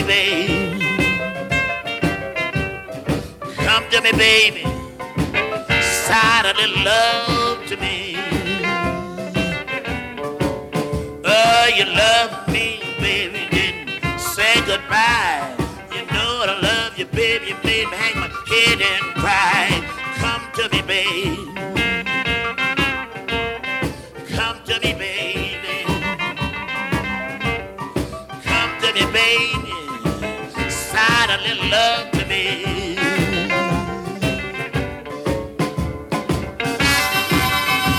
me, baby. Come to me, baby. Sign a little love to me. Oh, you love me, baby. Didn't say goodbye. You know I love you, baby. You made me hang my head and cry. Come to me, baby. Come to me, baby. Come to me, baby. Sign a little love